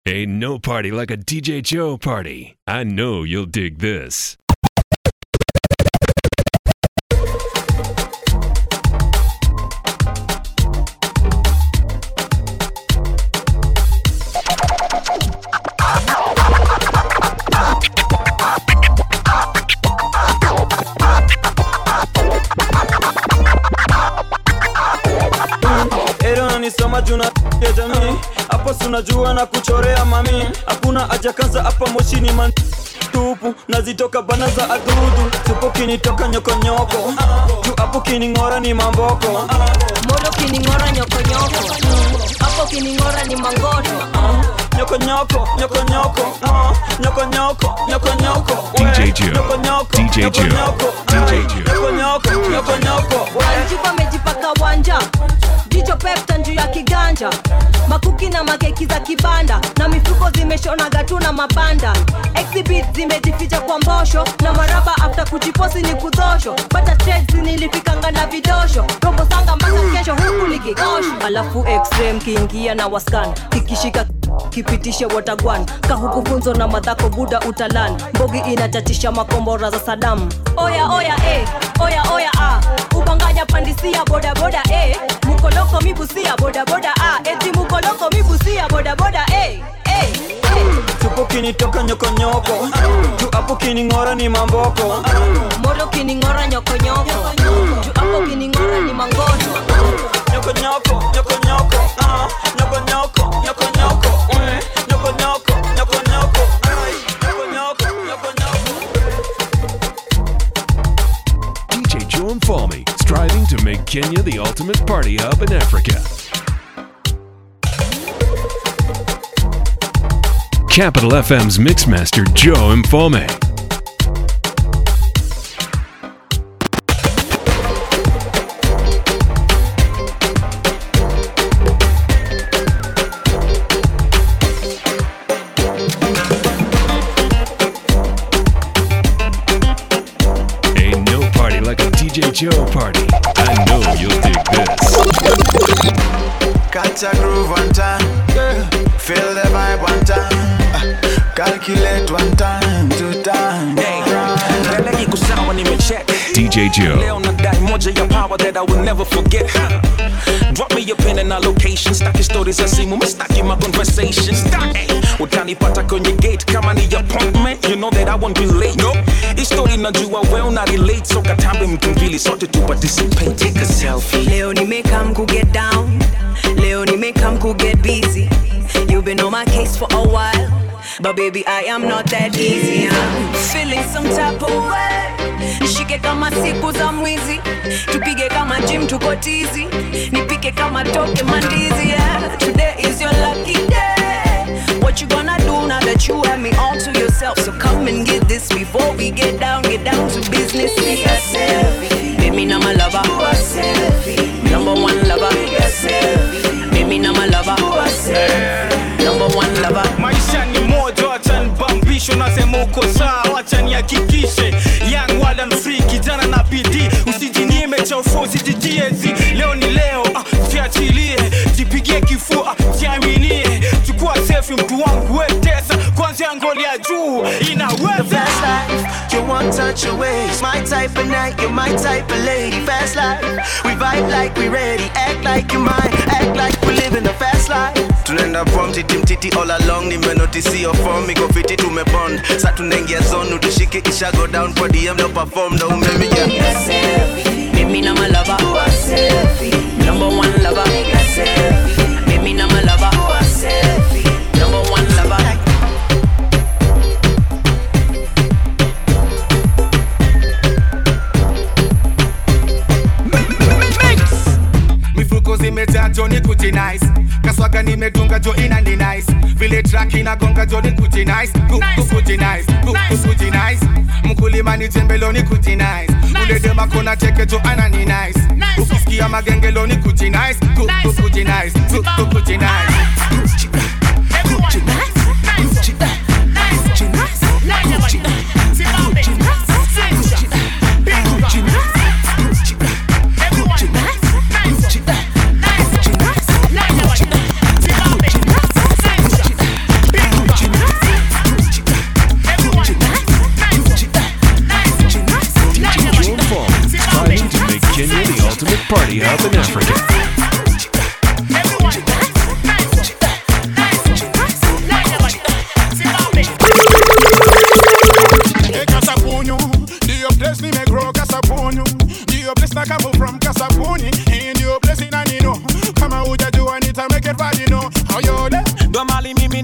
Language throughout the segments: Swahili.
Ain't no party like a DJ Joe party. I know you'll dig this. Soma juna ya jamii hapo sunajua na kuchorea mami hakuna haja kaza hapa moshini man tupu nazitoka bana za adudu tupo kinitoka nyokonyoko tu hapo kiningora ni mamboko modo kiningora nyokonyoko hapo kiningora ni mangoto nyokonyoko nyokonyoko nyokonyoko nyokonyoko DJ Joe DJ Joe DJ Joe nyokonyoko nyokonyoko Anjiba mejipaka wanja jicho pepta njuu ya kiganja makuki na makeki za kibanda na mifuko zimeshona gatuna mabanda exhibit zimejificha kwa mbosho na maraba after kujiposi ni kudosho bata trades nilifika ngana vidosho robo sanga mpaka kesho huku likikosho alafu extreme kiingia na waskan kikishika kipitishe watagwan kahukufunzo na madhako buda utalan mbogi inatatisha makombora za Saddam oya oya oya oya ubanganya pandisia boda boda mukoloko mibusia boda boda eti mukoloko mibusia boda boda tupo kinitoka nyokonyoko tu hapo kiningora ni mamboko modo kiningora nyokonyoko tu hapo kiningora ni mangoto nyokonyoko nyokonyoko nyokonyoko nyokonyoko nyokonyoko nyokonyoko nyokonyoko nyokonyoko DJ Joe Mfalme, striving to make Kenya the ultimate party hub in Africa. Capital FM's Mixmaster Joe Mfalme. Ain't no party like a DJ Joe party. I know you'll dig this. Catch a groove one time, feel the vibe one time, calculate one time, two times. Hey, kusawa nimecheck. DJ Joe. Leo nadai moja ya power that I will never forget. Drop me your pin and our location. Staki stories za simu, mistaki my conversation. Utanipata kwenye gate kama ni appointment. You know that I won't be late. Nope. Hii story najua well na relate. So katambe mkimbili sote tu participate. Take a selfie. Leo nimekam ku get down. Leo nimekam ku get busy. You've been on my case for a while, but baby I am not that easy. I'm feeling some type of way. Nishike kama siku za mwizi, tupige kama gym tuko tizi, nipike kama toke mandizi. Yeah. Today is your lucky day. What you gonna do now that you have me all to yourself? So come and get this before we get down to business. Take a selfie. Baby na my lover. Number one lover. Baby na my lover. Number one lover. Maisha ni moja, acha nibambisho, nasema uko sawa, acha nihakikishe. Young wild and free, kijana na bidii, usijinyime chaufu, usijijiezi. Leo ni leo, jiachilie, jipigie kifua, jiaminie. Chukua selfie mtu wangu wetesa, kwanzia ngoli ya juu, inaweza. The fast life, you won't touch your waist. My type of night, you're my type of lady. Fast life, we vibe like we ready. Act like you mine, act like we live in the fast life. Tunaenda prom titi all along, nimenotice your form, iko fiti tumebond. Sa tunaingia zone, utushike kisha go down kwa DM no perform na umemiga. Baby na my lover. Number one lover. Baby na my lover. Number one lover. Mifuko zimejaa Johnny kuti nice. Kaswaga nimedunga jo inandi nice. Vile track inagonga Johnny kuti nice. Kuti nice. Kuti nice. Mkulima ni jembeloni kuti nice. Ule dema kona cheke jo anani nice. Ukisikia magengelo ni kuti nice. Kuti nice. Kuti nice. Kuti nice.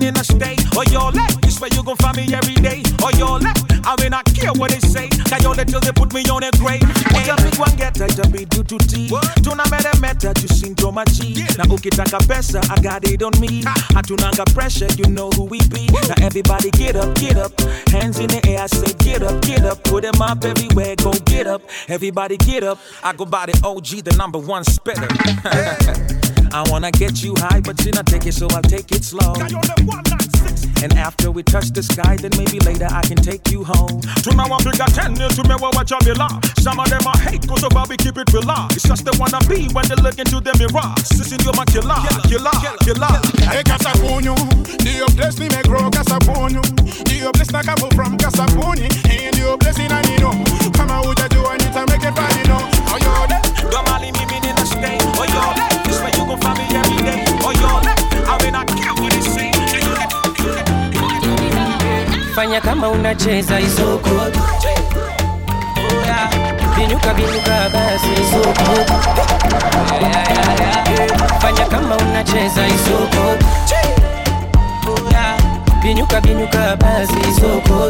in a state. Oh, your leg, this where you gon' find me every day. Oh, your leg, I mean, I care what they say. Can you let till they put me on a grave? What a big one get, I just be due to tea. Tuna meta, you sing to my G. Now, ukitaka pesa, I got it on me. Hatunanga pressure, you know who we be. Now, everybody get up, hands in the air, I say get up, put them up everywhere, go get up. Everybody get up, I go by the OG, the number one spitter. I wanna get you high, but you not take it, so I'll take it slow. And after we touch the sky, then maybe later I can take you home. To now I'm bigger 10 years to me watch all below. Some of them I hate, cause of how we keep it below. It's just they wanna be when they look into the mirror. Sissing you're my killer. Hey, Kasabunyu, the place me grow Kasabunyu. The place na come from Kasabuni. And the place in Anino. Come out with you and it make it funny, no. Oh, you're there. Don't mind me in the state. Oh, you're there. This way you gon' find me every day. Oh, you're there. I mean, I care what they say. Fanya kama unacheza isoko. Binyuka basi isoko. Fanya kama unacheza isoko. Binyuka basi isoko.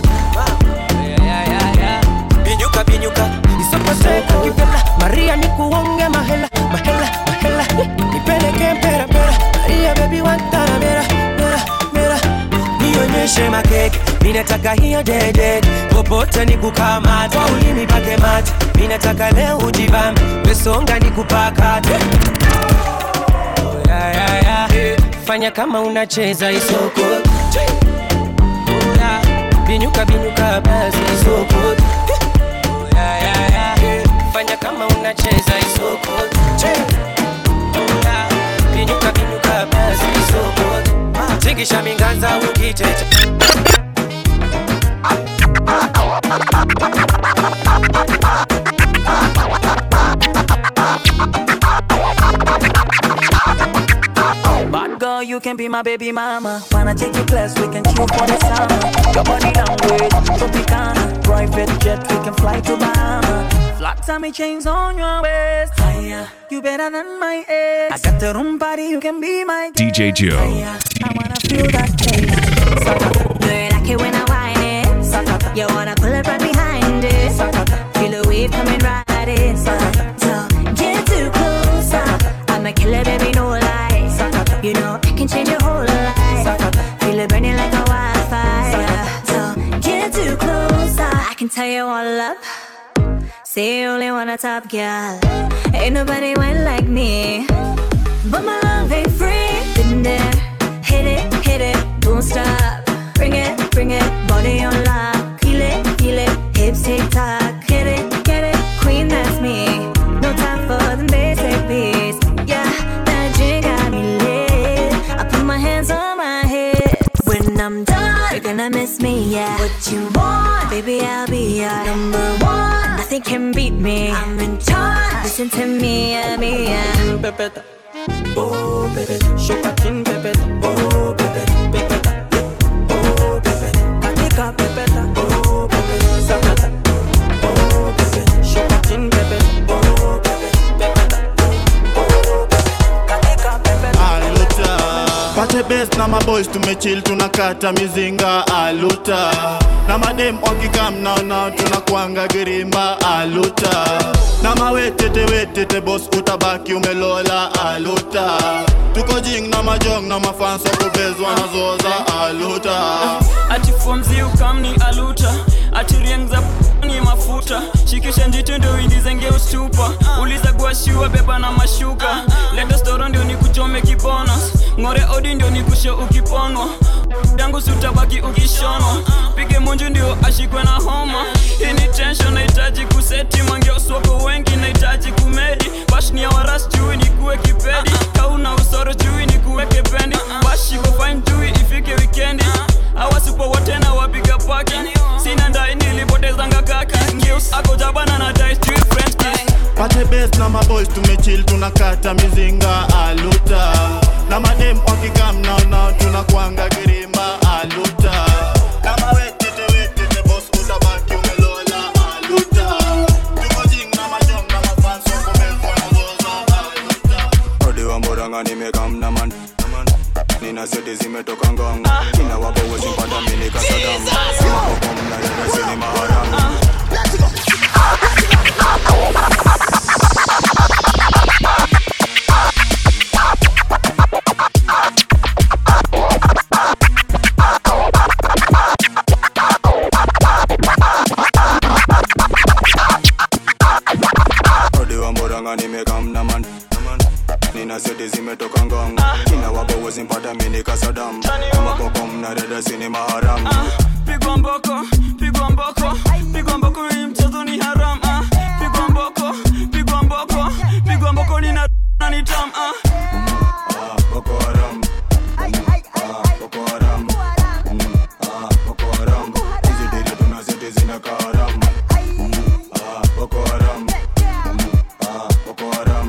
Binyuka isoko seka kivela. Maria nikuonge mahela. Nipeleke mpera. Maria baby wantana mera. Nionyeshe makeke, minataka hiyo dede. Popote nikukamata, kwa ulimi pake mate. Minataka leo ujibambe, wesonga nikupakate. Fanya kama unacheza isoko. Binyuka basi isoko. Fanya kama unacheza isoko. Binyuka basi isoko. Tingisha minganza ukitete. Bad girl, you can be my baby mama. Wanna take you class, we can chill for the summer. Your body language, Tropicana. Private jet, we can fly to Bahama. Flat tummy chains on your waist. Higher, you better than my ex. I got the room party, you can be my guest. DJ Joe. I wanna feel that taste. Do you like it when I whine it? You wanna pull it right behind it? Feel the wave coming right in. So get too close. I'm a killer, baby, no lies. You know I can change your whole life. Feel it burning like a wildfire. So get too close. I can tell you all up. Say you only want a top girl. Ain't nobody went like me. But my love ain't free. Been there, hit it, don't stop. Bring it, body on lock. Feel it, hips tick tock. Get it, queen, that's me. No time for the basic beats. Yeah, that drink got me lit. I put my hands on my hips. When I'm done, you're gonna miss me, yeah. What you want, baby, I'll be your number one. Nothing can beat me. I'm in charge. Listen to me, yeah, me, yeah. Pepeta, oh baby, shake a chin, pepeta, oh baby, pepeta, oh baby, katika pepeta, oh baby, sakata, oh baby, shake a chin, pepeta, oh baby, pepeta, oh baby, katika pepeta. Aluta, pate best na maboys tumechill tunakata mizinga. Aluta, na madem wakikam na tunakuanga girimba. Aluta, na mawetete boss utabaki umelola. Aluta, tuko jing na majong na mafansa kubezwa na zoza. Aluta, ati fomzi ukamni aluta. Ati riengza ni mafuta. Shikisha njito ndio indizenge ustupa. Uliza guashiwa beba na mashuka. Leta storo ndio nikuchome kibonus. Ngore odi ndio nikusho ukiponwa. Dangu sutabaki ukishonwa. Pige munju ndio ashikwe na homa. Ini tension naitaji kuseti. Mangeo swako wengi naitaji kumedi. Bash ni ya waras jui ni kuwe kipedi. Kauna usoro jui ni kuweke pendi. Bashi kufine jui ifike weekendi. Awa super wote na wapiga paki. Sina ndai nilipotezanga kaki. Ngeus ako jabana na dice jui French kiss. pate best na maboys tumechill tunakata mizinga. Aluta, na madem wakikam na tunakuanga girimba. Aluta, na mawetete boss utabaki umelola. Aluta, tuko jing na majong na mafanso kubezwa na zoza. Aluta, odi wa moranga nimekam na man. Nina seti zimetoka ngongo. wapo wasimpata mini kasadam. Kama na dada sini maharam. Nina seti zimetoka ngongo. Kina wapo wasimpata mini kasadam. Kama bokom na dada sini maharam. Pigwa mboko, pigwa mboko, pigwa mboko hii mchezo ni haram. Pigwa mboko, pigwa mboko, pigwa mboko ni na tam. Boko haram. Boko haram. Boko haram. Hizi dili tuna seti zina kaharam. Boko haram. Boko haram.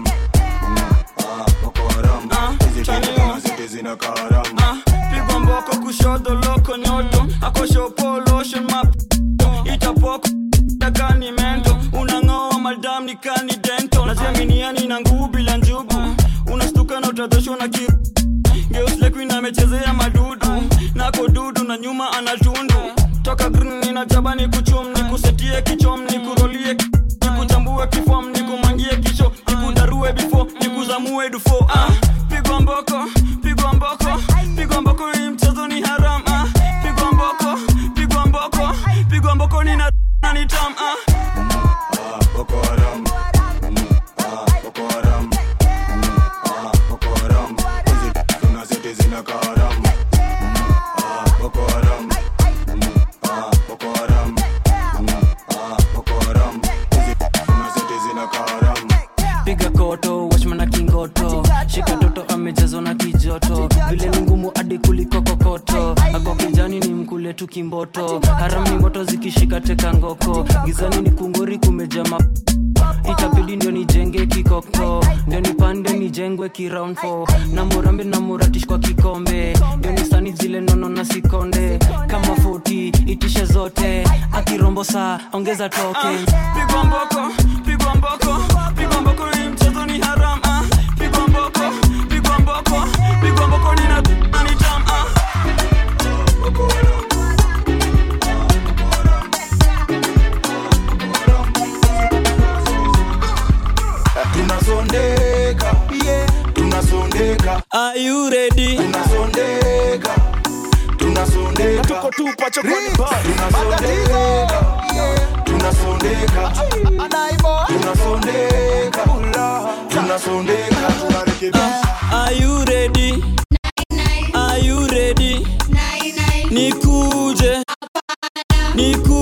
Pigwa mboko kushoto loko nyoto. Akosho polo ocean map. Itapoko takani mento. Unangoa madam ni kani dento. Naziaminiani na nguvu bila njubu. Unastuka na utadhoshwa na kiu. Geus Lequeen amechezea madudu. Nako dudu na nyuma anatundu. Toka green nina jaba ni kuchum. Nikusetie kichom, nikurolie nikuchambue kifom, nikumangie kisho, nikudarue before, nikuzamue dufo. Pigwa mboko, pigwa mboko, pigwa mboko hii mchezo ni haram. Pigwa mboko, pigwa mboko, pigwa mboko ni na tam. Boko haram. Boko haram. Boko haram. Hizi tuna seti zina kaharam. Boko haram. Boko haram. Boko haram. Hizi tuna seti zina kaharam. Piga koto, watchman na kingoto. Shika toto amejazwa na kijoto. Vile ni ngumu hadi kuliko kokoto. Ako kijani ni mkule tu kimboto. Haram ni moto zikishika teka ngoko. Gizani ni kungori kumeja itabidi ndio nijenge kikoko. Ndio nipande nijengwe kiround 4. Na murambe na muratish kwa kikombe. Ndio nisani zile nono na sikonde. Kama 40 itishe zote. Akirombo saa ongeza token. Pigwa mboko, pigwa mboko, pigwa mboko hii mchezo ni haram. Pigwa mboko, pigwa mboko, pigwa mboko ni na tam. Tunasondeka, tunasondeka. Are you ready? Tunasondeka, tunasondeka. Tuko tupa chokoni bar. Tunasondeka, tunasondeka. Tunasondeka, tunasondeka. Are you ready? Are you ready? Nikuje, nikuje.